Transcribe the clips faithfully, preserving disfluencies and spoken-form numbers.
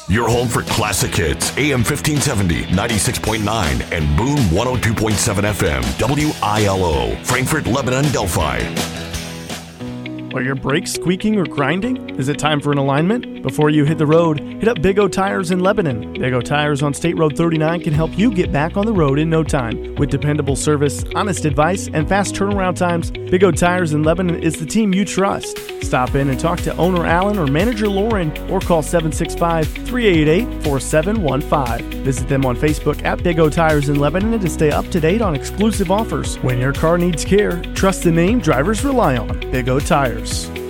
Your home for classic hits, A M fifteen seventy, ninety-six point nine, and Boone one oh two point seven F M, W I L O, Frankfort, Lebanon, Delphi. Are your brakes squeaking or grinding? Is it time for an alignment? Before you hit the road, hit up Big O Tires in Lebanon. Big O Tires on State Road thirty-nine can help you get back on the road in no time. With dependable service, honest advice, and fast turnaround times, Big O Tires in Lebanon is the team you trust. Stop in and talk to owner Alan or manager Lauren or call seven six five, three eight eight, four seven one five. Visit them on Facebook at Big O Tires in Lebanon to stay up to date on exclusive offers. When your car needs care, trust the name drivers rely on. Big O Tires.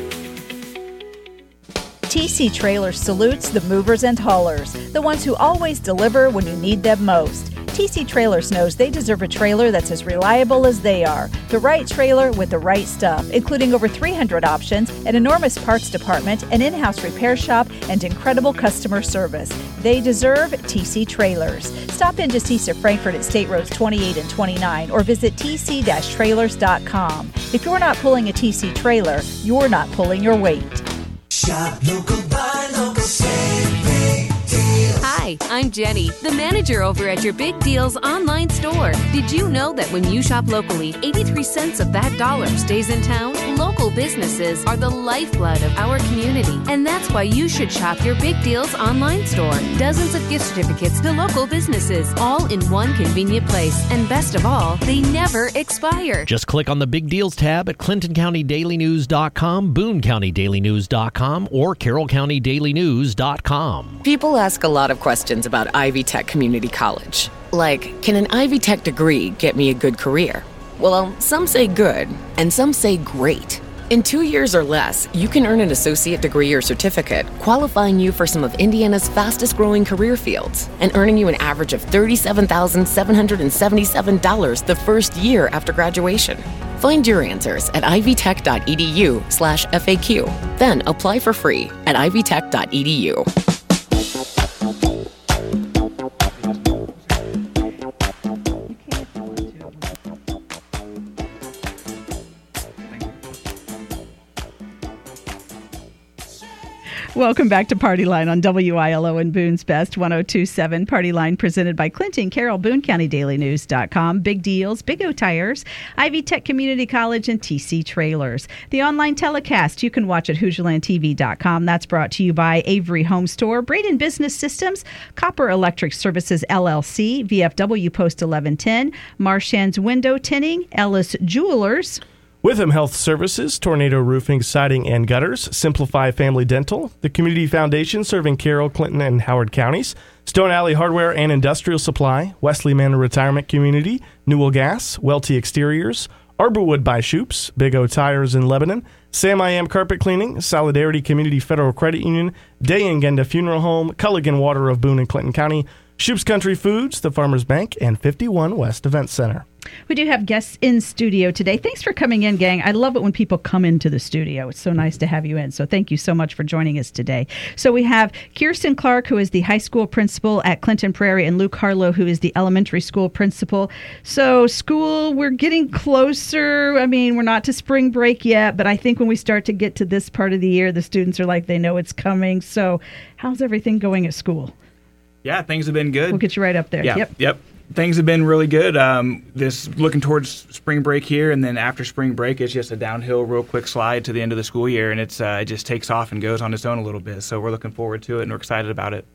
T C Trailers salutes the movers and haulers, the ones who always deliver when you need them most. T C Trailers knows they deserve a trailer that's as reliable as they are. The right trailer with the right stuff, including over three hundred options, an enormous parts department, an in-house repair shop, and incredible customer service. They deserve T C Trailers. Stop in just east of Frankfort at State Roads twenty-eight and twenty-nine or visit t c dash trailers dot com. If you're not pulling a T C trailer, you're not pulling your weight. Shop local, buy local, save big deals. Hi, I'm Jenny, the manager over at your Big Deals online store. Did you know that when you shop locally, eighty-three cents of that dollar stays in town? Local businesses are the lifeblood of our community, and that's why you should shop your Big Deals online store. Dozens of gift certificates to local businesses, all in one convenient place. And best of all, they never expire. Just click on the Big Deals tab at clinton county daily news dot com, boone county daily news dot com, or carroll county daily news dot com. People ask a lot of questions about Ivy Tech Community College. Like, can an Ivy Tech degree get me a good career? Well, some say good, and some say great. In two years or less, you can earn an associate degree or certificate, qualifying you for some of Indiana's fastest-growing career fields, and earning you an average of thirty-seven thousand seven hundred seventy-seven dollars the first year after graduation. Find your answers at ivytech.edu slash FAQ. Then apply for free at ivytech dot e d u. Welcome back to Party Line on W I L O and Boone's Best one oh two point seven. Party Line presented by Clinton Carroll, boone county daily news dot com, Big Deals, Big O Tires, Ivy Tech Community College, and T C Trailers. The online telecast you can watch at hoosier land t v dot com. That's brought to you by Avery Home Store, Braden Business Systems, Copper Electric Services L L C, V F W Post eleven ten, Marshan's Window Tinting, Ellis Jewelers, Witham Health Services, Tornado Roofing, Siding, and Gutters, Simplify Family Dental, the Community Foundation serving Carroll, Clinton, and Howard counties, Stone Alley Hardware and Industrial Supply, Wesley Manor Retirement Community, Newell Gas, Welty Exteriors, Arborwood by Shoops, Big O Tires in Lebanon, Sam I Am Carpet Cleaning, Solidarity Community Federal Credit Union, Day and Genda Funeral Home, Culligan Water of Boone and Clinton County, Shoops Country Foods, the Farmers Bank, and fifty-one West Event Center. We do have guests in studio today. Thanks for coming in, gang. I love it when people come into the studio. It's so nice to have you in. So thank you so much for joining us today. So we have Kirsten Clark, who is the high school principal at Clinton Prairie, and Luke Harlow, who is the elementary school principal. So school, we're getting closer. I mean, we're not to spring break yet, but I think when we start to get to this part of the year, the students are like, they know it's coming. So how's everything going at school? Yeah, things have been good. We'll get you right up there. Yeah, yep. Yep. Things have been really good. Um, this looking towards spring break here, and then after spring break, it's just a downhill, real quick slide to the end of the school year, and it's uh, it just takes off and goes on its own a little bit. So we're looking forward to it, and we're excited about it.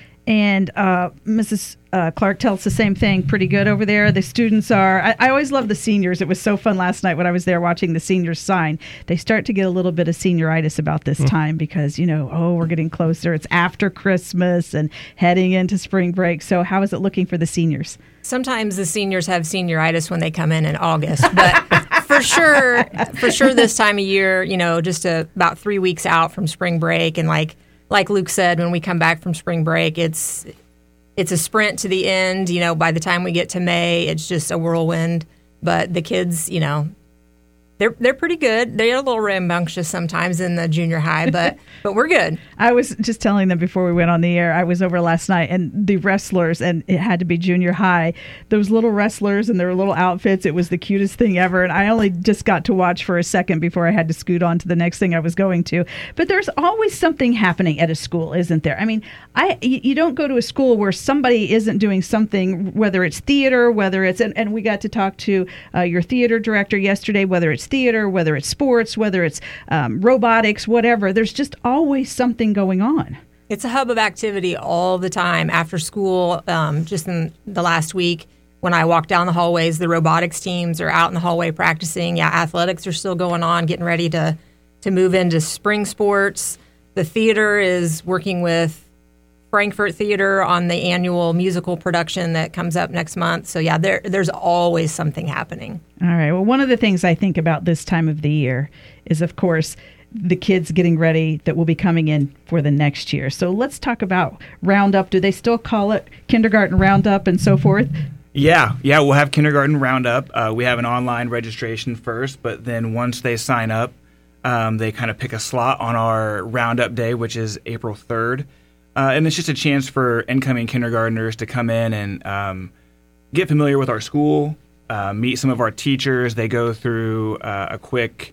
And uh, Missus Uh, Clark tells the same thing. Pretty good over there. The students are, I, I always love the seniors. It was so fun last night when I was there watching the seniors sign. They start to get a little bit of senioritis about this mm. time because, you know, oh, we're getting closer. It's after Christmas and heading into spring break. So how is it looking for the seniors? Sometimes the seniors have senioritis when they come in in August, but for sure, for sure this time of year, you know, just a, about three weeks out from spring break. And like, like Luke said, when we come back from spring break, it's, it's a sprint to the end. You know, by the time we get to May, it's just a whirlwind. But the kids, you know, They're they're pretty good. They're a little rambunctious sometimes in the junior high, but but we're good. I was just telling them before we went on the air, I was over last night, and the wrestlers, and it had to be junior high, those little wrestlers and their little outfits, it was the cutest thing ever. And I only just got to watch for a second before I had to scoot on to the next thing I was going to. But there's always something happening at a school, isn't there? I mean, I you don't go to a school where somebody isn't doing something, whether it's theater, whether it's, and, and we got to talk to uh, your theater director yesterday, whether it's theater, whether it's sports, whether it's um, robotics, whatever. There's just always something going on. It's a hub of activity all the time after school. Um, just in the last week, when I walk down the hallways, the robotics teams are out in the hallway practicing. Yeah, athletics are still going on, getting ready to, to move into spring sports. The theater is working with Frankfurt Theater on the annual musical production that comes up next month. So yeah, there there's always something happening. All right. Well, one of the things I think about this time of the year is, of course, the kids getting ready that will be coming in for the next year. So let's talk about Roundup. Do they still call it Kindergarten Roundup and so forth? Yeah, yeah, we'll have Kindergarten Roundup. Uh, we have an online registration first, but then once they sign up, um, they kind of pick a slot on our Roundup Day, which is April third. Uh, and it's just a chance for incoming kindergartners to come in and um, get familiar with our school, uh, meet some of our teachers. They go through uh, a quick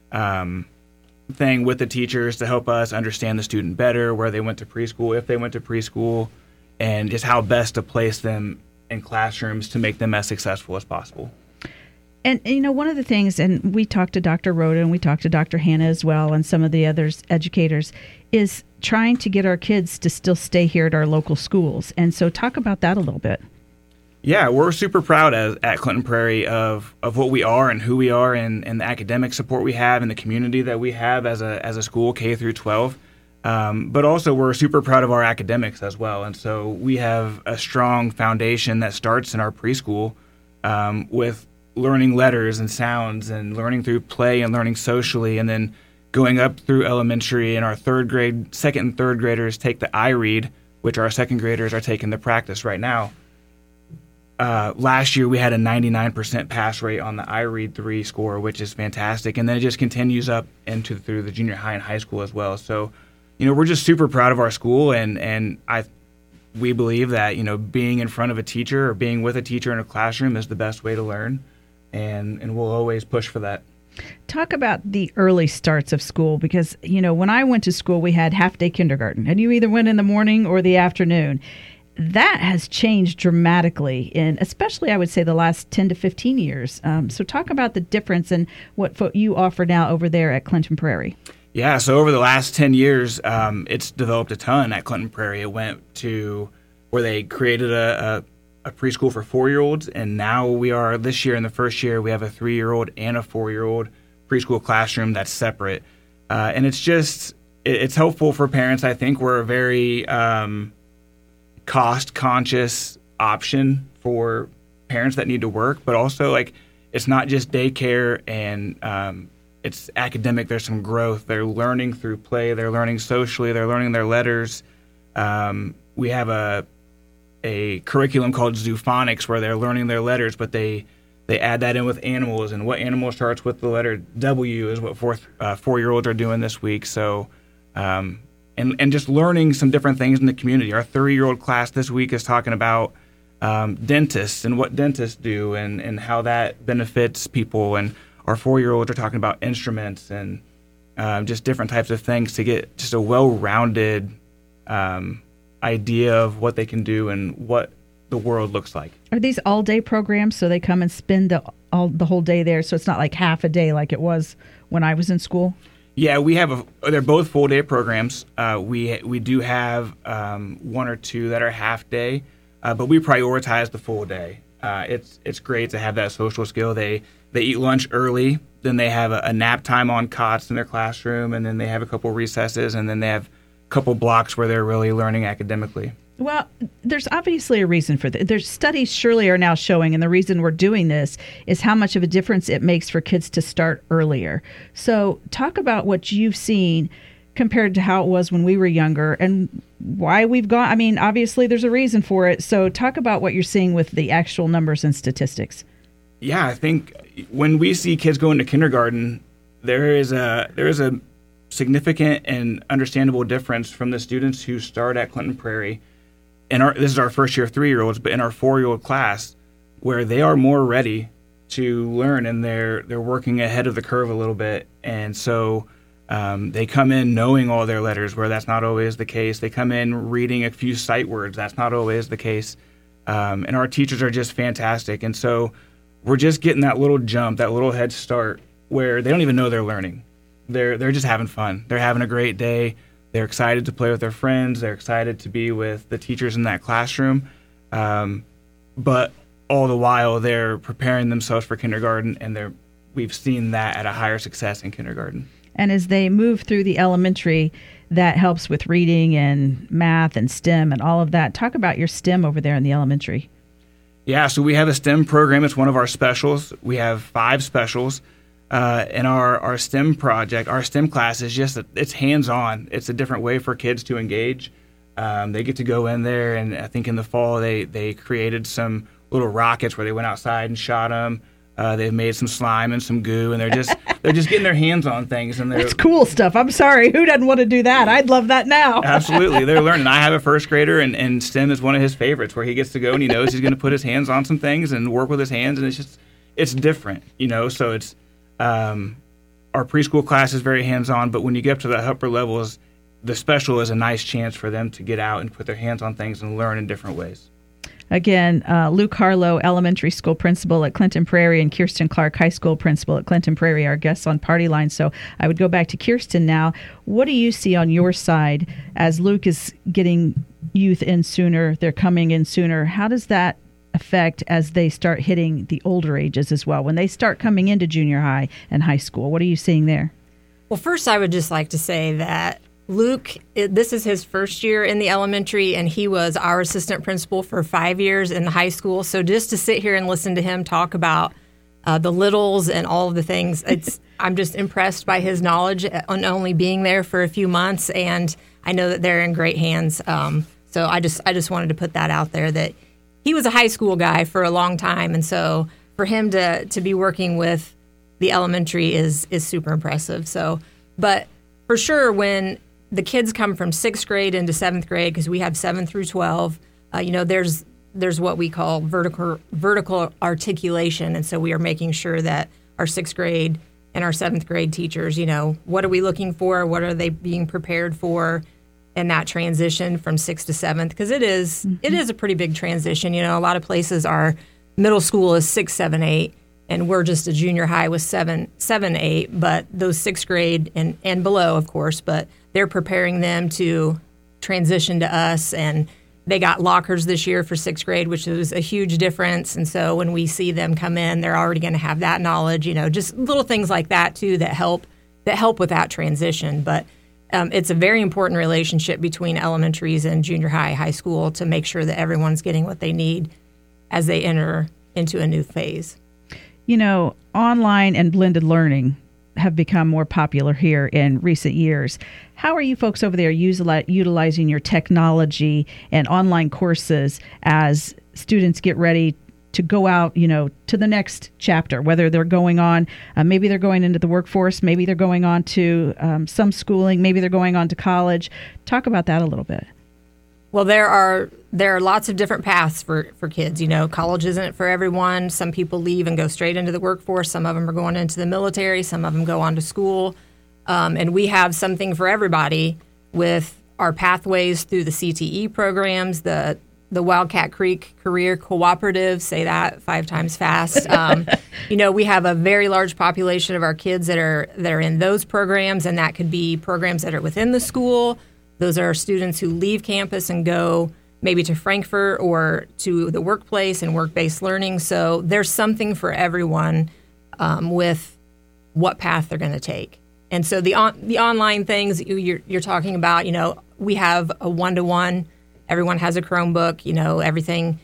um, thing with the teachers to help us understand the student better, where they went to preschool, if they went to preschool, and just how best to place them in classrooms to make them as successful as possible. And, you know, one of the things, and we talked to Doctor Rhoda and we talked to Doctor Hannah as well and some of the other educators, is trying to get our kids to still stay here at our local schools. And so talk about that a little bit. Yeah, we're super proud as, at Clinton Prairie of, of what we are and who we are and, and the academic support we have and the community that we have as a as a school, K through twelve. Um, but also we're super proud of our academics as well. And so we have a strong foundation that starts in our preschool um, with learning letters and sounds and learning through play and learning socially, and then going up through elementary, and our third grade, second and third graders take the iRead, which our second graders are taking the practice right now. Uh, last year we had a ninety-nine percent pass rate on the iRead three score, which is fantastic, and then it just continues up into through the junior high and high school as well. So, you know, we're just super proud of our school, and and I we believe that, you know, being in front of a teacher or being with a teacher in a classroom is the best way to learn. And and we'll always push for that. Talk about the early starts of school, because, you know, when I went to school, we had half-day kindergarten, and you either went in the morning or the afternoon. That has changed dramatically in, especially, I would say, the last ten to fifteen years. Um, so talk about the difference in what fo- you offer now over there at Clinton Prairie. Yeah, so over the last ten years, um, it's developed a ton at Clinton Prairie. It went to where they created a, a a preschool for four-year-olds, and now we are, this year in the first year, we have a three-year-old and a four-year-old preschool classroom that's separate. Uh, and it's just, it, it's helpful for parents. I think we're a very um, cost-conscious option for parents that need to work, but also, like, it's not just daycare and um, it's academic. There's some growth. They're learning through play. They're learning socially. They're learning their letters. Um, we have a a curriculum called Zoophonics, where they're learning their letters, but they they add that in with animals, and what animal starts with the letter W is what fourth uh, four-year-olds are doing this week. So, um, and and just learning some different things in the community. Our three-year-old class this week is talking about um, dentists and what dentists do, and, and how that benefits people. And our four-year-olds are talking about instruments and um, just different types of things to get just a well-rounded um, idea of what they can do and what the world looks like. Are these all-day programs, so they come and spend the all the whole day there, so it's not like half a day like it was when I was in school? Yeah, we have a, they're both full-day programs. Uh, we we do have um, one or two that are half-day, uh, but we prioritize the full day. Uh, it's it's great to have that social skill. They they eat lunch early, then they have a, a nap time on cots in their classroom, and then they have a couple recesses, and then they have couple blocks where they're really learning academically. Well, there's obviously a reason for that. There's studies surely are now showing, and the reason we're doing this is how much of a difference it makes for kids to start earlier. So talk about what you've seen compared to how it was when we were younger and why we've gone. I mean, obviously there's a reason for it. So talk about what you're seeing with the actual numbers and statistics. Yeah, I think, when we see kids go into kindergarten, there is a there is a significant and understandable difference from the students who start at Clinton Prairie. And our, this is our first year three-year-olds, but in our four-year-old class, where they are more ready to learn and they're they're working ahead of the curve a little bit. And so um, they come in knowing all their letters, where that's not always the case. They come in reading a few sight words. That's not always the case. Um, and our teachers are just fantastic. And so we're just getting that little jump, that little head start, where they don't even know they're learning. They're they're just having fun. They're having a great day. They're excited to play with their friends. They're excited to be with the teachers in that classroom. Um, but all the while, they're preparing themselves for kindergarten, and they're we've seen that at a higher success in kindergarten. And as they move through the elementary, that helps with reading and math and STEM and all of that. Talk about your STEM over there in the elementary. Yeah, so we have a STEM program. It's one of our specials. We have five specials. Uh, and our, our STEM project, our STEM class is just, a, it's hands-on. It's a different way for kids to engage. Um, they get to go in there, and I think in the fall they, they created some little rockets where they went outside and shot them. Uh, they've made some slime and some goo, and they're just they're just getting their hands on things. And That's cool stuff. I'm sorry. Who doesn't want to do that? I'd love that now. Absolutely. They're learning. I have a first grader, and, and STEM is one of his favorites, where he gets to go and he knows he's going to put his hands on some things and work with his hands, and it's just, it's different, you know, so it's, Um, our preschool class is very hands-on, but when you get up to the upper levels, the special is a nice chance for them to get out and put their hands on things and learn in different ways. Again, uh, Luke Harlow, elementary school principal at Clinton Prairie, and Kirsten Clark, high school principal at Clinton Prairie, our guests on Party Line. So I would go back to Kirsten now. What do you see on your side as Luke is getting youth in sooner, they're coming in sooner? How does that affect as they start hitting the older ages as well, when they start coming into junior high and high school? What are you seeing there? Well, first, I would just like to say that Luke, this is his first year in the elementary, and he was our assistant principal for five years in high school. So just to sit here and listen to him talk about uh, the littles and all of the things, it's I'm just impressed by his knowledge on only being there for a few months, and I know that they're in great hands. Um, so I just I just wanted to put that out there, that he was a high school guy for a long time, and so for him to to be working with the elementary is is super impressive. So, but for sure, when the kids come from sixth grade into seventh grade, because we have seven through twelve, uh, you know, there's there's what we call vertical vertical articulation, and so we are making sure that our sixth grade and our seventh grade teachers, you know, what are we looking for? What are they being prepared for? And that transition from sixth to seventh, because it is mm-hmm. it is a pretty big transition. You know, a lot of places our middle school is six, seven, eight, and we're just a junior high with seven, seven, eight. But those sixth grade and and below, of course, but they're preparing them to transition to us. And they got lockers this year for sixth grade, which was a huge difference. And so when we see them come in, they're already going to have that knowledge. You know, just little things like that too that help that help with that transition, but. Um, it's a very important relationship between elementaries and junior high, high school, to make sure that everyone's getting what they need as they enter into a new phase. You know, online and blended learning have become more popular here in recent years. How are you folks over there usili- utilizing your technology and online courses as students get ready to go out, you know, to the next chapter, whether they're going on, uh, maybe they're going into the workforce, maybe they're going on to um, some schooling, maybe they're going on to college. Talk about that a little bit. Well, there are there are lots of different paths for, for kids. You know, college isn't for everyone. Some people leave and go straight into the workforce. Some of them are going into the military. Some of them go on to school. Um, and we have something for everybody with our pathways through the C T E programs, the the Wildcat Creek Career Cooperative, say that five times fast. Um, you know, we have a very large population of our kids that are that are in those programs, and that could be programs that are within the school. Those are students who leave campus and go maybe to Frankfurt or to the workplace and work-based learning. So there's something for everyone um, with what path they're going to take. And so the on, the online things you're, you're talking about, you know, we have a one-to-one. Everyone has a Chromebook, you know, everything.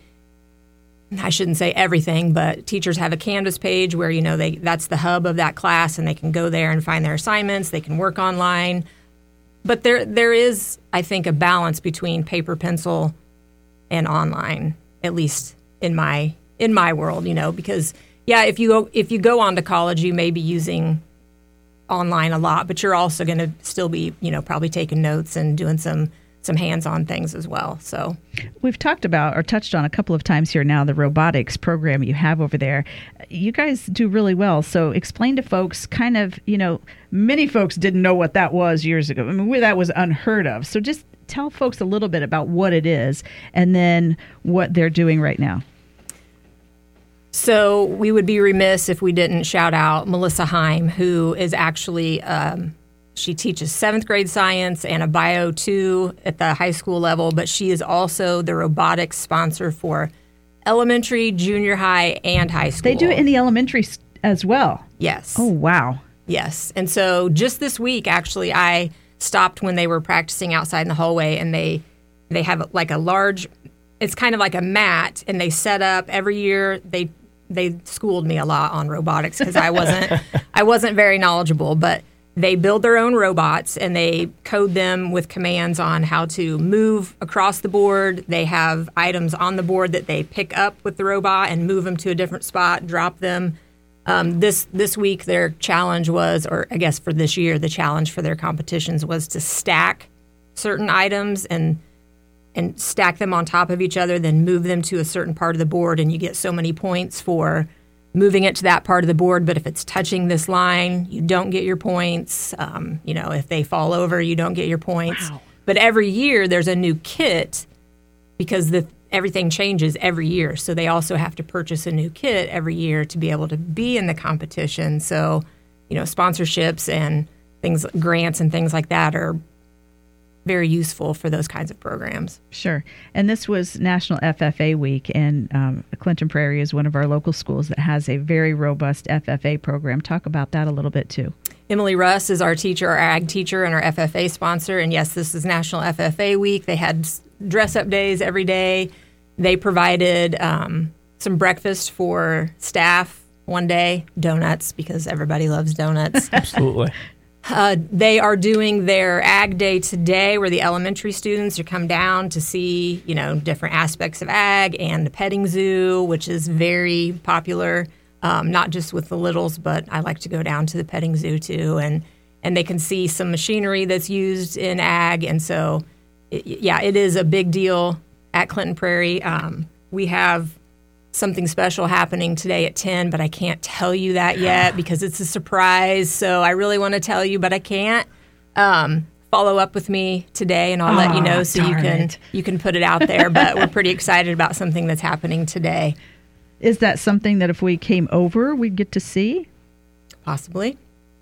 I shouldn't say everything, but teachers have a Canvas page where, you know, they that's the hub of that class, and they can go there and find their assignments. They can work online. But there there is, I think, a balance between paper, pencil, and online, at least in my in my world, you know, because Yeah, if you go, if you go on to college, you may be using online a lot, but you're also going to still be, you know, probably taking notes and doing some some hands-on things as well. So we've talked about or touched on a couple of times here now the robotics program you have over there. You guys do really well. So explain to folks kind of, you know, many folks didn't know what that was years ago. I mean, that was unheard of. So just tell folks a little bit about what it is and then what they're doing right now. So we would be remiss if we didn't shout out Melissa Heim, who is actually, um, she teaches seventh grade science and a bio two at the high school level, but she is also the robotics sponsor for elementary, junior high, and high school. They do it in the elementary as well? Yes. Oh, wow. Yes. And so just this week, actually, I stopped when they were practicing outside in the hallway, and they they have like a large, it's kind of like a mat, and they set up every year. They they schooled me a lot on robotics because I wasn't I wasn't very knowledgeable, but they build their own robots and they code them with commands on how to move across the board. They have items on the board that they pick up with the robot and move them to a different spot, drop them. Um, this this week, their challenge was, or I guess for this year, the challenge for their competitions was to stack certain items and and stack them on top of each other, then move them to a certain part of the board, and you get so many points for moving it to that part of the board. But if it's touching this line, you don't get your points. Um, you know, if they fall over, you don't get your points. Wow. But every year there's a new kit because the everything changes every year. So they also have to purchase a new kit every year to be able to be in the competition. So, you know, sponsorships and things, grants and things like that are very useful for those kinds of programs. Sure. And this was National F F A Week, and um, Clinton Prairie is one of our local schools that has a very robust F F A program. Talk about that a little bit, too. Emily Russ is our teacher, our ag teacher, and our F F A sponsor. And yes, this is National F F A Week. They had dress-up days every day. They provided um, some breakfast for staff one day, donuts, because everybody loves donuts. Absolutely. Uh, they are doing their Ag Day today, where the elementary students are come down to see, you know, different aspects of ag, and the petting zoo, which is very popular, um, not just with the littles, but I like to go down to the petting zoo too, and and they can see some machinery that's used in ag, and so, it, yeah, it is a big deal at Clinton Prairie. Um, we have something special happening today at ten, but I can't tell you that yet because it's a surprise. So I really want to tell you, but I can't. Um, follow up with me today, and I'll oh, let you know so you can it. you can put it out there. But we're pretty excited about something that's happening today. Is that something that if we came over, we'd get to see? Possibly.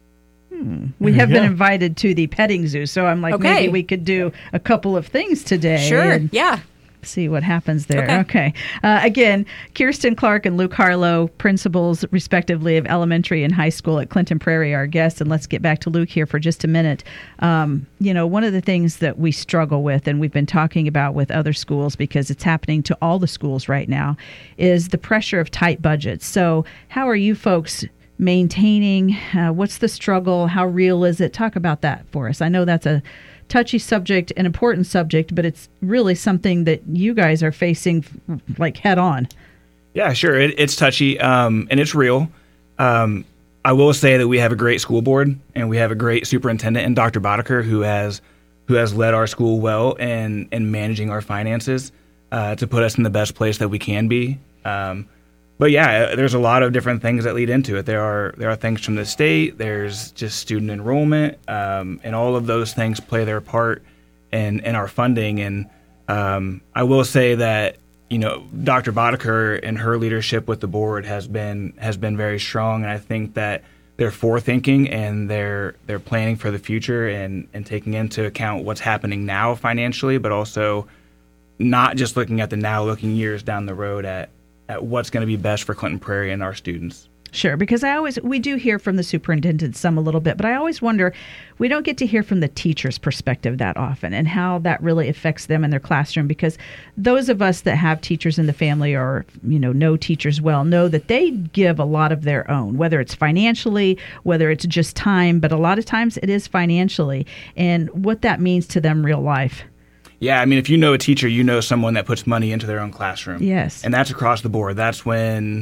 Hmm. We have yeah. been invited to the petting zoo, so I'm like, okay. maybe we could do a couple of things today. Sure, yeah. See what happens there. Okay. okay. Uh, again, Kirsten Clark and Luke Harlow, principals, respectively, of elementary and high school at Clinton Prairie, our guests. And let's get back to Luke here for just a minute. Um, you know, one of the things that we struggle with, and we've been talking about with other schools because it's happening to all the schools right now, is the pressure of tight budgets. So how are you folks maintaining? Uh, what's the struggle? How real is it? Talk about that for us. I know that's a touchy subject, an important subject, but it's really something that you guys are facing like head on. Yeah, sure. It, it's touchy um, and it's real. Um, I will say that we have a great school board and we have a great superintendent in Doctor Boddicker who has who has led our school well in, in managing our finances uh, to put us in the best place that we can be. Um, But yeah, there's a lot of different things that lead into it. There are there are things from the state. There's just student enrollment, um, and all of those things play their part in in our funding. And um, I will say that you know Doctor Boddicker and her leadership with the board has been has been very strong, and I think that they're forethinking and they're they're planning for the future and and taking into account what's happening now financially, but also not just looking at the now, looking years down the road at. at what's going to be best for Clinton Prairie and our students. Sure, because I always, we do hear from the superintendent some a little bit, but I always wonder, we don't get to hear from the teacher's perspective that often and how that really affects them in their classroom, because those of us that have teachers in the family or, you know, know teachers well, know that they give a lot of their own, whether it's financially, whether it's just time, but a lot of times it is financially, and what that means to them real life. Yeah, I mean, if you know a teacher, you know someone that puts money into their own classroom. Yes. And that's across the board. That's when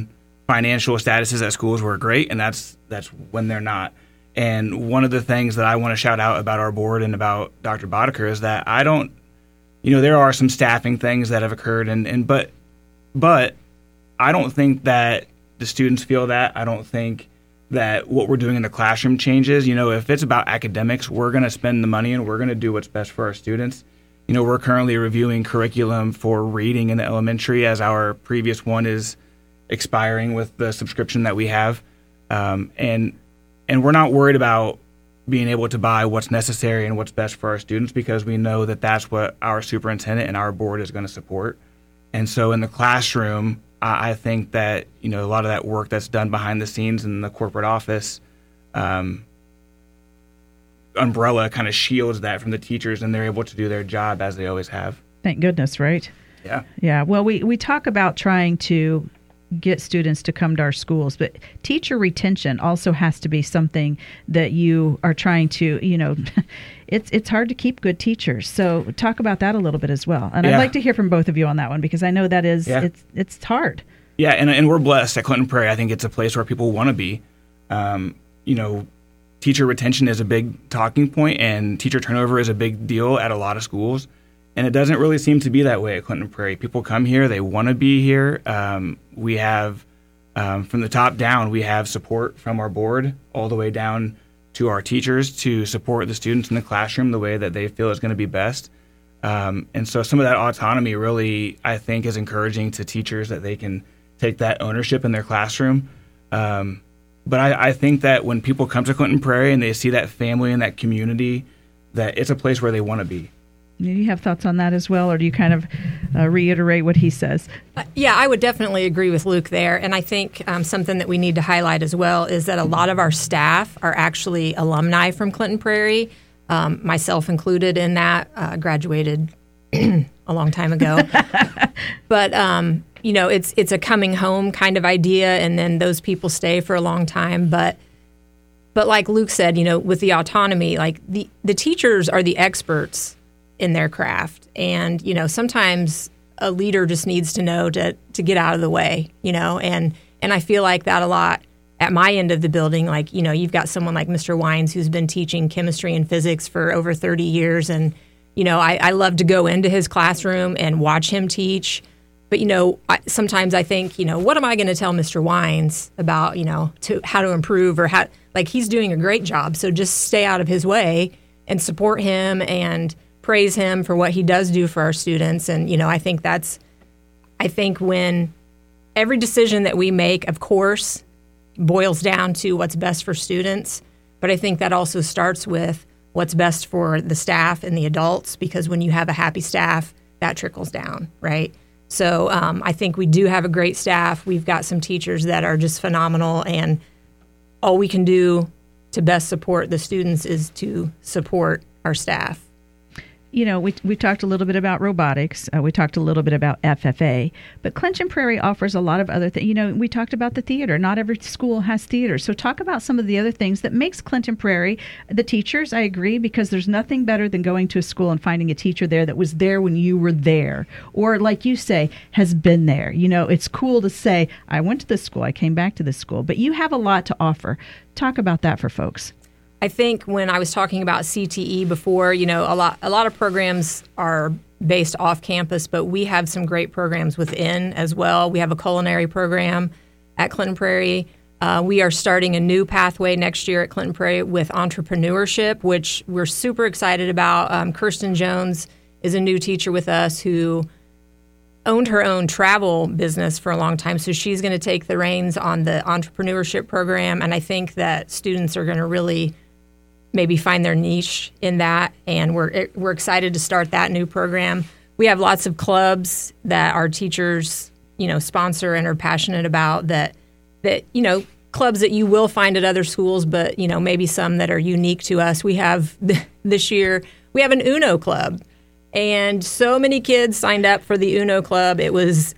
financial statuses at schools were great, and that's that's when they're not. And one of the things that I want to shout out about our board and about Doctor Boddicker is that I don't, you know, there are some staffing things that have occurred, and, and but but I don't think that the students feel that. I don't think that what we're doing in the classroom changes. You know, if it's about academics, we're going to spend the money and we're going to do what's best for our students. You know, we're currently reviewing curriculum for reading in the elementary as our previous one is expiring with the subscription that we have. Um, and and we're not worried about being able to buy what's necessary and what's best for our students because we know that that's what our superintendent and our board is going to support. And so in the classroom, I think that, you know, a lot of that work that's done behind the scenes in the corporate office um, umbrella kind of shields that from the teachers, and they're able to do their job as they always have. Thank goodness, right? Yeah. Yeah. Well, we, we talk about trying to get students to come to our schools, but teacher retention also has to be something that you are trying to, you know, it's it's hard to keep good teachers. So talk about that a little bit as well. And yeah. I'd like to hear from both of you on that one because I know that is, yeah. it's it's hard. Yeah, and and we're blessed at Clinton Prairie. I think it's a place where people want to be. Um, you know, teacher retention is a big talking point, and teacher turnover is a big deal at a lot of schools. And it doesn't really seem to be that way at Clinton Prairie. People come here, they want to be here. Um, we have, um, from the top down, we have support from our board all the way down to our teachers to support the students in the classroom the way that they feel is going to be best. Um, and so some of that autonomy really, I think, is encouraging to teachers that they can take that ownership in their classroom. Um, but I, I think that when people come to Clinton Prairie and they see that family and that community, that it's a place where they want to be. Do you have thoughts on that as well, or do you kind of uh, reiterate what he says? Uh, yeah, I would definitely agree with Luke there. And I think um, something that we need to highlight as well is that a lot of our staff are actually alumni from Clinton Prairie, um, myself included in that, uh, graduated a long time ago. But, um, you know, it's it's a coming home kind of idea, and then those people stay for a long time. But but like Luke said, you know, with the autonomy, like the, the teachers are the experts in their craft. And, you know, sometimes a leader just needs to know to to get out of the way, you know, and and I feel like that a lot at my end of the building. Like, you know, you've got someone like Mister Wines who's been teaching chemistry and physics for over thirty years. And, you know, I, I love to go into his classroom and watch him teach. But, you know, I, sometimes I think, you know, what am I going to tell Mister Wines about, you know, to how to improve or how, like, he's doing a great job. So just stay out of his way and support him and praise him for what he does do for our students. And, you know, I think that's, I think when every decision that we make, of course, boils down to what's best for students. But I think that also starts with what's best for the staff and the adults, because when you have a happy staff, that trickles down, right? So um, I think we do have a great staff. We've got some teachers that are just phenomenal, and all we can do to best support the students is to support our staff. You know, we we talked a little bit about robotics. Uh, we talked a little bit about F F A. But Clinton Prairie offers a lot of other things. You know, we talked about the theater. Not every school has theater. So talk about some of the other things that makes Clinton Prairie. The teachers, I agree, because there's nothing better than going to a school and finding a teacher there that was there when you were there. Or, like you say, has been there. You know, it's cool to say, I went to this school, I came back to this school. But you have a lot to offer. Talk about that for folks. I think when I was talking about C T E before, you know, a lot a lot of programs are based off campus, but we have some great programs within as well. We have a culinary program at Clinton Prairie. Uh, we are starting a new pathway next year at Clinton Prairie with entrepreneurship, which we're super excited about. Um, Kirsten Jones is a new teacher with us who owned her own travel business for a long time, so she's going to take the reins on the entrepreneurship program, and I think that students are going to really maybe find their niche in that, and we're we're excited to start that new program. We have lots of clubs that our teachers, you know, sponsor and are passionate about that, that, you know, clubs that you will find at other schools, but, you know, maybe some that are unique to us. We have this year, we have an Uno club, and so many kids signed up for the Uno club. It was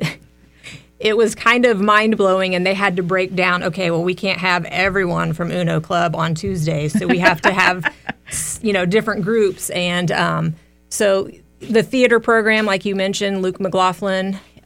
It was kind of mind-blowing, and they had to break down, okay, well, we can't have everyone from Uno Club on Tuesdays, so we have to have, you know, different groups. And um, so the theater program, like you mentioned, Luke McLaughlin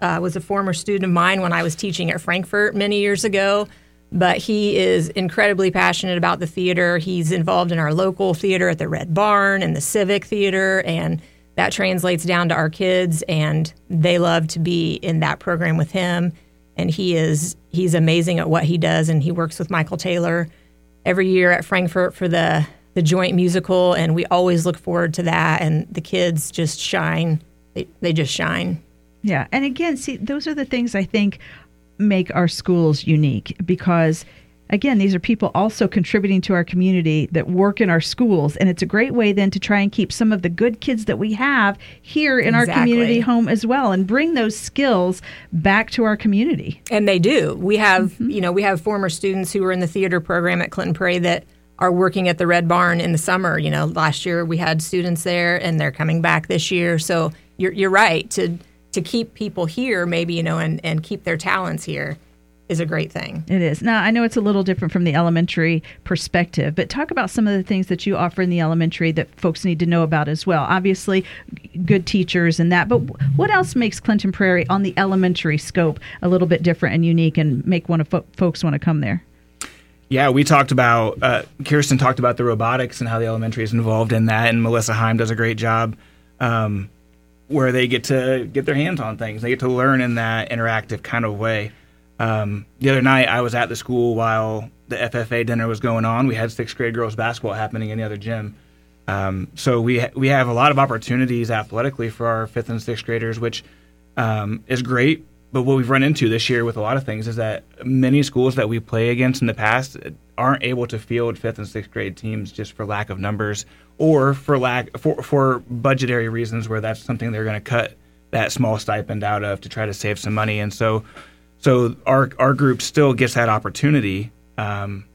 uh, was a former student of mine when I was teaching at Frankfurt many years ago. But he is incredibly passionate about the theater. He's involved in our local theater at the Red Barn and the Civic Theater, and that translates down to our kids, and they love to be in that program with him. And he is he's amazing at what he does, and he works with Michael Taylor every year at Frankfurt for the, the joint musical, and we always look forward to that, and the kids just shine. They, they just shine. Yeah, and again, see, those are the things I think make our schools unique, because again, these are people also contributing to our community that work in our schools, and it's a great way then to try and keep some of the good kids that we have here in Exactly. our community home as well, and bring those skills back to our community. And they do. We have, mm-hmm. you know, we have former students who were in the theater program at Clinton Prairie that are working at the Red Barn in the summer. You know, last year we had students there, and they're coming back this year. So you're you're right to to keep people here, maybe, you know, and, and keep their talents here is a great thing. It is. Now, I know it's a little different from the elementary perspective, but talk about some of the things that you offer in the elementary that folks need to know about as well. Obviously, good teachers and that, but what else makes Clinton Prairie on the elementary scope a little bit different and unique and make one of fo- folks want to come there? Yeah, we talked about, uh, Kirsten talked about the robotics and how the elementary is involved in that, and Melissa Heim does a great job. Um, where they get to get their hands on things. They get to learn in that interactive kind of way. Um, the other night, I was at the school while the F F A dinner was going on. We had sixth grade girls basketball happening in the other gym. Um, so we ha- we have a lot of opportunities athletically for our fifth and sixth graders, which um, is great. But what we've run into this year with a lot of things is that many schools that we play against in the past aren't able to field fifth and sixth grade teams just for lack of numbers, or for lack for for budgetary reasons where that's something they're going to cut that small stipend out of to try to save some money. And so so our our group still gets that opportunity, um,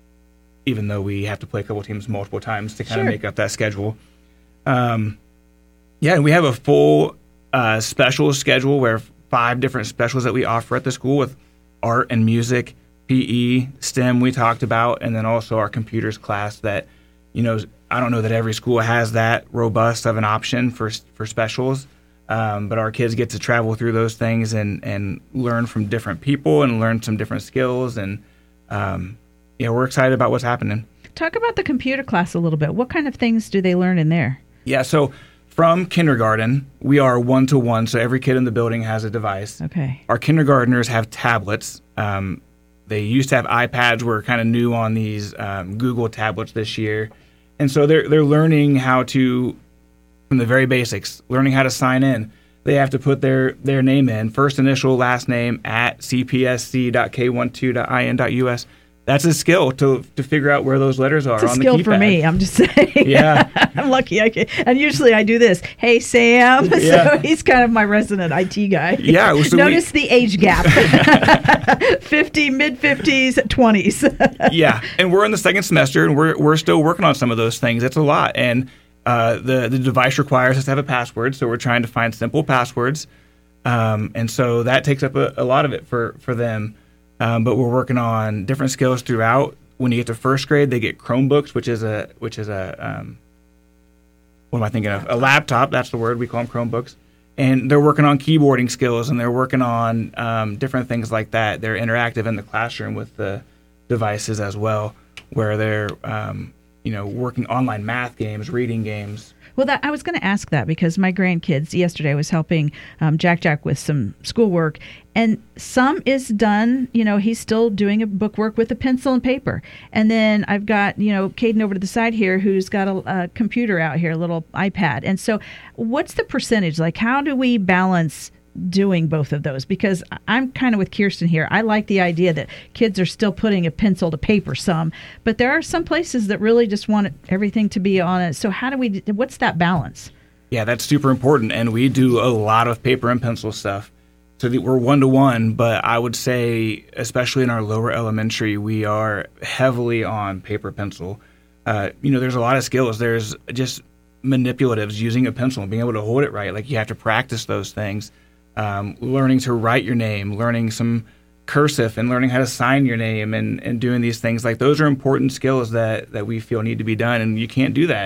even though we have to play a couple teams multiple times to kind Sure. of make up that schedule. Um, yeah, and we have a full uh, special schedule where five different specials that we offer at the school with art and music, P E, STEM we talked about, and then also our computers class that, you know, I don't know that every school has that robust of an option for for specials, um, but our kids get to travel through those things and, and learn from different people and learn some different skills. And, um, yeah, we're excited about what's happening. Talk about the computer class a little bit. What kind of things do they learn in there? Yeah, so from kindergarten, we are one-to-one, so every kid in the building has a device. Okay. Our kindergartners have tablets. Um, they used to have iPads. We're kind of new on these um, Google tablets this year. And so they're they're learning how to, from the very basics, learning how to sign in. They have to put their, their name in, first initial, last name, at c p s c dot k twelve dot i n dot u s. That's a skill to to figure out where those letters are It's a on skill the keypad. for me, I'm just saying. Yeah. I'm lucky I can. And usually I do this. Hey, Sam. Yeah. So he's kind of my resident I T guy. Yeah, so we- Notice the age gap. fifty, mid-fifties, twenties. Yeah, and we're in the second semester, and we're we're still working on some of those things. It's a lot, and uh, the the device requires us to have a password, so we're trying to find simple passwords, um, and so that takes up a, a lot of it for for them. Um, but we're working on different skills throughout. When you get to first grade, they get Chromebooks, which is a which is a um, what am I thinking of? A laptop. That's the word. We call them Chromebooks. And they're working on keyboarding skills, and they're working on um, different things like that. They're interactive in the classroom with the devices as well, where they're um, you know working online math games, reading games. Well, that, I was going to ask that because my grandkids, yesterday I was helping um, Jack Jack with some schoolwork, and some is done, you know, he's still doing a bookwork with a pencil and paper. And then I've got, you know, Caden over to the side here who's got a, a computer out here, a little iPad. And so what's the percentage? Like, how do we balance doing both of those? Because I'm kind of with Kirsten here. I like the idea that kids are still putting a pencil to paper some, but there are some places that really just want everything to be on it. So how do we, what's that balance? Yeah, that's super important, and we do a lot of paper and pencil stuff. So that we're one-to-one, but I would say, especially in our lower elementary, we are heavily on paper pencil. Uh, you know, there's a lot of skills. There's just manipulatives, using a pencil and being able to hold it right. Like, you have to practice those things. Um, learning to write your name, learning some cursive, and learning how to sign your name, and, and doing these things. Like, those are important skills that, that we feel need to be done, and you can't do that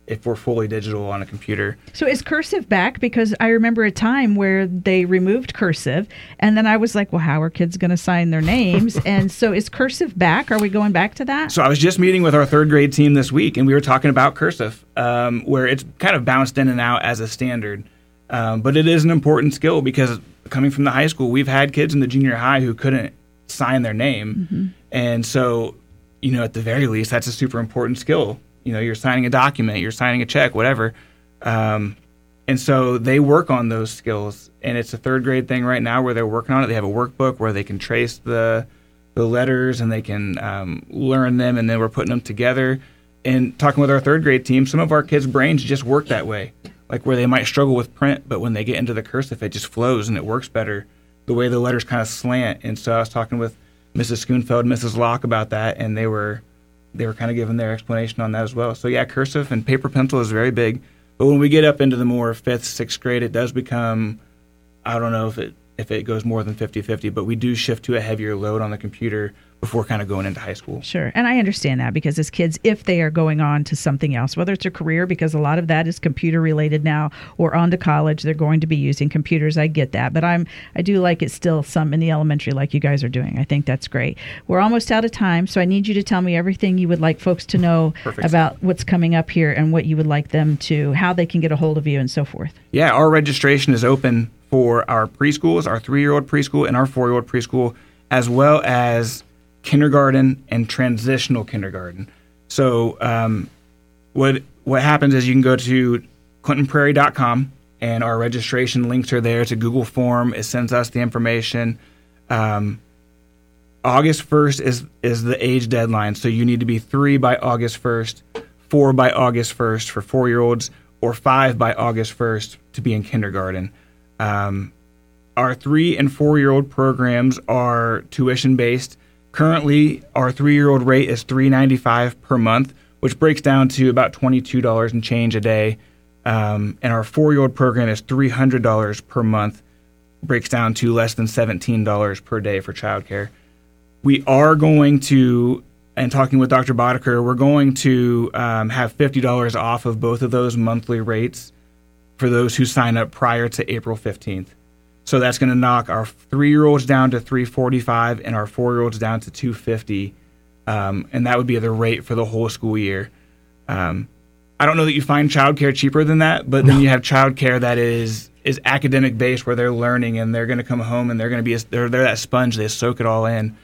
if we're fully digital on a computer. So is cursive back? Because I remember a time where they removed cursive, and then I was like, well, how are kids going to sign their names? And so is cursive back? Are we going back to that? So I was just meeting with our third grade team this week, and we were talking about cursive, um, where it's kind of bounced in and out as a standard. Um, but it is an important skill because coming from the high school, we've had kids in the junior high who couldn't sign their name. Mm-hmm. And so, you know, at the very least, that's a super important skill. You know, you're signing a document, you're signing a check, whatever. Um, and so they work on those skills. And it's a third grade thing right now where they're working on it. They have a workbook where they can trace the the letters and they can um, learn them, and then we're putting them together. And talking with our third grade team, some of our kids' brains just work that way. Like where they might struggle with print, but when they get into the cursive, it just flows and it works better. The way the letters kind of slant. And so I was talking with Missus Schoonfeld, Missus Locke about that, and they were they were kind of giving their explanation on that as well. So yeah, cursive and paper pencil is very big. But when we get up into the more fifth, sixth grade, it does become, I don't know if it if it goes more than fifty-fifty, but we do shift to a heavier load on the computer before kind of going into high school. Sure. And I understand that because as kids, if they are going on to something else, whether it's a career, because a lot of that is computer related now, or on to college, they're going to be using computers. I get that. But I'm, I do like it still some in the elementary like you guys are doing. I think that's great. We're almost out of time, so I need you to tell me everything you would like folks to know Perfect. About what's coming up here and what you would like them to, how they can get a hold of you and so forth. Yeah, our registration is open for our preschools, our three-year-old preschool and our four-year-old preschool, as well as kindergarten and transitional kindergarten. So um, what what happens is you can go to clinton prairie dot com, and our registration links are there. It's a Google form. It sends us the information. Um, August first is, is the age deadline, so you need to be three by August first, four by August first for four-year-olds, or five by August first to be in kindergarten. Um, our three- and four-year-old programs are tuition-based. Currently, our three-year-old rate is three dollars and ninety-five cents per month, which breaks down to about twenty-two dollars and change a day. Um, and our four-year-old program is three hundred dollars per month, breaks down to less than seventeen dollars per day for childcare. We are going to, and talking with Doctor Boddicker, we're going to um, have fifty dollars off of both of those monthly rates for those who sign up prior to April fifteenth. So that's going to knock our three-year-olds down to three forty-five and our four-year-olds down to two fifty, um, and that would be the rate for the whole school year. Um, I don't know that you find childcare cheaper than that, but then you have childcare that is is academic based, where they're learning and they're going to come home and they're going to be a, they're they're that sponge, they soak it all in.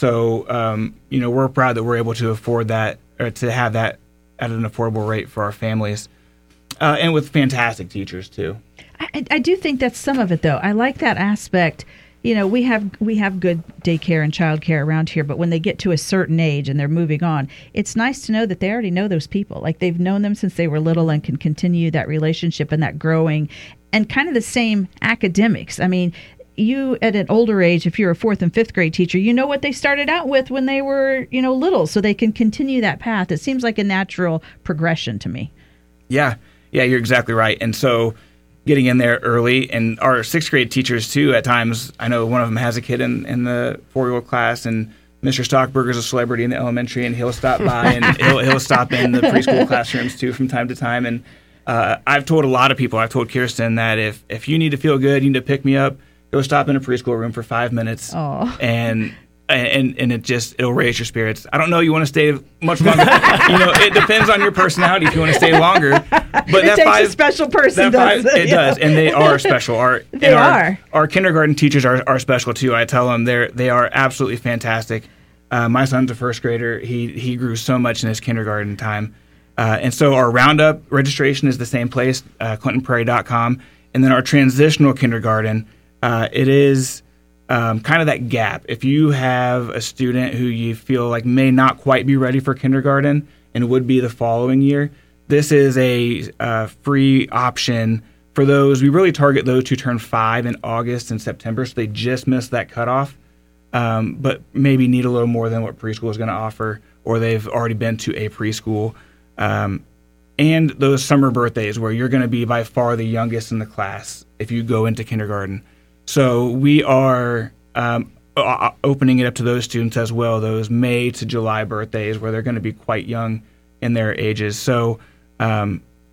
So um, you know, we're proud that we're able to afford that, or to have that at an affordable rate for our families, uh, and with fantastic teachers too. I, I do think that's some of it, though. I like that aspect. You know, we have we have good daycare and childcare around here, but when they get to a certain age and they're moving on, it's nice to know that they already know those people. Like they've known them since they were little and can continue that relationship and that growing, and kind of the same academics. I mean, you at an older age, if you're a fourth and fifth grade teacher, you know what they started out with when they were, you know, little, so they can continue that path. It seems like a natural progression to me. Yeah, yeah, you're exactly right. And so getting in there early, and our sixth grade teachers too, at times, I know one of them has a kid in, in the four-year-old class, and Mister Stockberger's a celebrity in the elementary, and he'll stop by and he'll, he'll stop in the preschool classrooms too from time to time. And uh, I've told a lot of people, I've told Kirsten that if, if you need to feel good, you need to pick me up, go stop in a preschool room for five minutes. Aww. and and and it just, it'll raise your spirits. I don't know you want to stay much longer. You know, it depends on your personality if you want to stay longer. But it that takes five, a special person, five, does it? It does, and they are special. Our, they our, are. Our kindergarten teachers are, are special too. I tell them they're they are absolutely fantastic. Uh, my son's a first grader. He he grew so much in his kindergarten time. Uh, and so our roundup registration is the same place, uh, clinton prairie dot com. And then our transitional kindergarten, uh, it is um, kind of that gap. If you have a student who you feel like may not quite be ready for kindergarten and would be the following year, this is a uh, free option for those. We really target those who turn five in August and September, so they just missed that cutoff, um, but maybe need a little more than what preschool is going to offer, or they've already been to a preschool. Um, and those summer birthdays where you're going to be by far the youngest in the class if you go into kindergarten. So we are um, o- opening it up to those students as well, those May to July birthdays where they're going to be quite young in their ages. So um,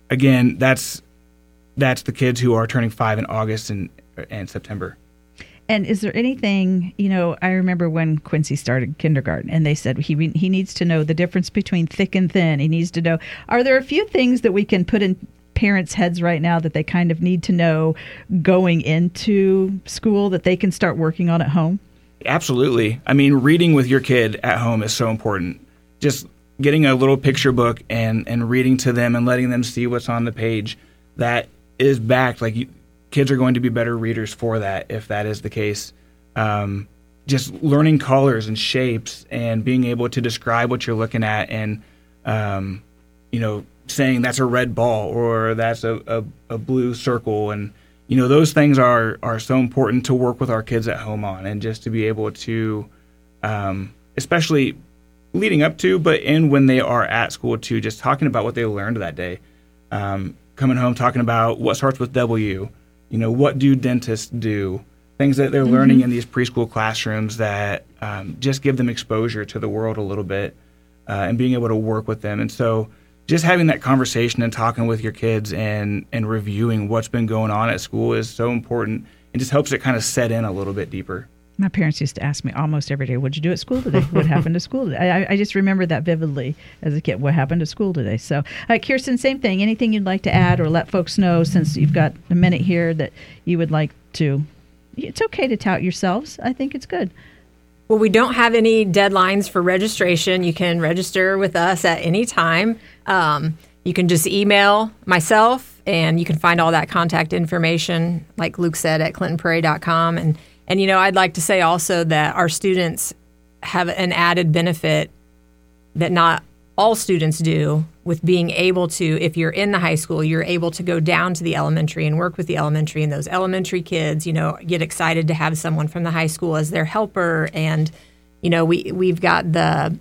again, that's that's the kids who are turning five in August and and September. And is there anything, you know, I remember when Quincy started kindergarten and they said he he needs to know the difference between thick and thin. He needs to know, are there a few things that we can put in parents' heads right now that they kind of need to know going into school that they can start working on at home? Absolutely. I mean, reading with your kid at home is so important. Just getting a little picture book and, and reading to them and letting them see what's on the page, that is backed. Like, you, kids are going to be better readers for that if that is the case. Um, just learning colors and shapes and being able to describe what you're looking at and, um, you know, saying that's a red ball or that's a, a, a blue circle. And, you know, those things are, are so important to work with our kids at home on, and just to be able to, um, especially leading up to, but in when they are at school too, just talking about what they learned that day. Um, coming home, talking about what starts with W, you know, what do dentists do, things that they're mm-hmm. learning in these preschool classrooms that um, just give them exposure to the world a little bit, uh, and being able to work with them. And so just having that conversation and talking with your kids and, and reviewing what's been going on at school is so important. It just helps it kind of set in a little bit deeper. My parents used to ask me almost every day, what'd you do at school today? What happened to school today? I, I just remember that vividly as a kid, what happened to school today. So, uh, Kirsten, same thing. Anything you'd like to add or let folks know, since you've got a minute here, that you would like to? It's okay to tout yourselves. I think it's good. Well, we don't have any deadlines for registration. You can register with us at any time. Um, you can just email myself, and you can find all that contact information, like Luke said, at clinton prairie dot com. And And, you know, I'd like to say also that our students have an added benefit that not all students do, with being able to, if you're in the high school, you're able to go down to the elementary and work with the elementary, and those elementary kids, you know, get excited to have someone from the high school as their helper. And, you know, we, we've got the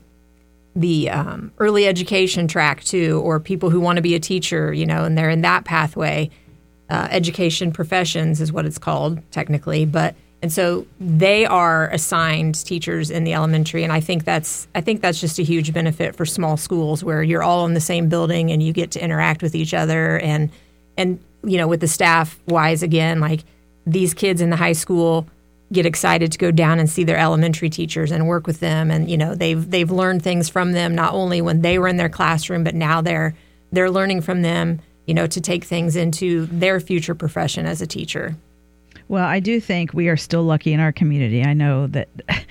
the um, early education track too, or people who want to be a teacher, you know, and they're in that pathway. Uh, education professions is what it's called technically, but and so they are assigned teachers in the elementary, and I think that's I think that's just a huge benefit for small schools where you're all in the same building and you get to interact with each other. And and you know, with the staff wise, again, like, these kids in the high school get excited to go down and see their elementary teachers and work with them, and you know, they've they've learned things from them, not only when they were in their classroom, but now they're they're learning from them, you know, to take things into their future profession as a teacher. Well, I do think we are still lucky in our community. I know that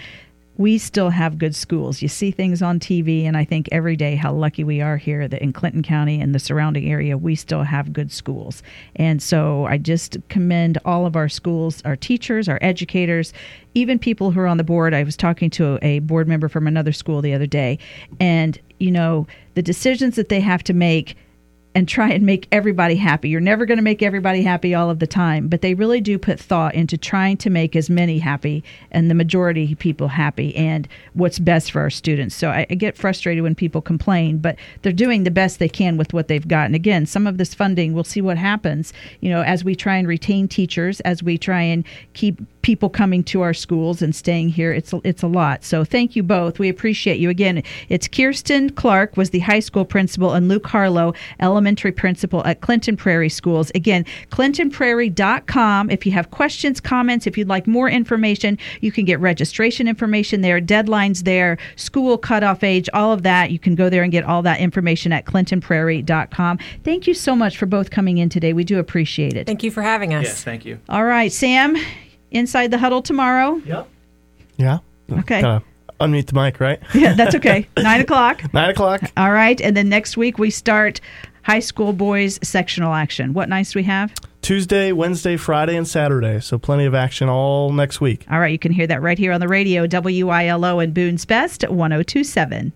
we still have good schools. You see things on T V, and I think every day how lucky we are here that in Clinton County and the surrounding area, we still have good schools. And so I just commend all of our schools, our teachers, our educators, even people who are on the board. I was talking to a board member from another school the other day, and, you know, the decisions that they have to make and try and make everybody happy. You're never going to make everybody happy all of the time, but they really do put thought into trying to make as many happy and the majority of people happy and what's best for our students. So I, I get frustrated when people complain, but they're doing the best they can with what they've got. And again, some of this funding, we'll see what happens, you know, as we try and retain teachers, as we try and keep people coming to our schools and staying here. It's a, it's a lot. So thank you both. We appreciate you. Again, it's Kirsten Clark was the high school principal, and Luke Harlow, elementary principal at Clinton Prairie Schools. Again, clinton prairie dot com. If you have questions, comments, if you'd like more information, you can get registration information there, deadlines there, school cutoff age, all of that. You can go there and get all that information at clinton prairie dot com. Thank you so much for both coming in today. We do appreciate it. Thank you for having us. Yes, thank you. All right, Sam, inside the huddle tomorrow. Yep. Yeah. Okay. Gotta unmute the mic, right? Yeah, that's okay. Nine o'clock. Nine o'clock. All right. And then next week we start high school boys sectional action. What nights do we have? Tuesday, Wednesday, Friday, and Saturday. So plenty of action all next week. All right. You can hear that right here on the radio, W I L O and Boone's Best, one oh two point seven.